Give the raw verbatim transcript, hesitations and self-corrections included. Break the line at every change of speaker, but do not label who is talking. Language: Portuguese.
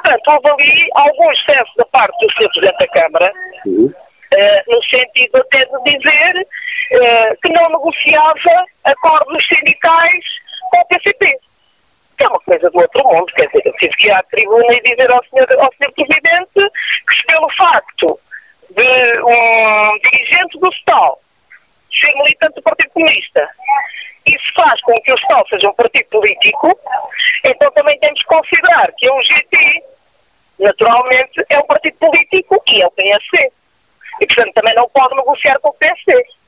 portanto, houve ali algum excesso da parte do senhor Presidente da Câmara, uhum. uh, no sentido até de dizer uh, que não negociava acordos sindicais com o P C P. Que é uma coisa do outro mundo, quer dizer, eu tive que ir à tribuna e dizer ao senhor, ao senhor Presidente que se pelo facto de um dirigente do S T O L ser militante do Partido Comunista, isso faz com que o S T O L seja um partido político, então também temos que considerar que a U G T, naturalmente, é um partido político e é o P S C. E, portanto, também não pode negociar com o P S C.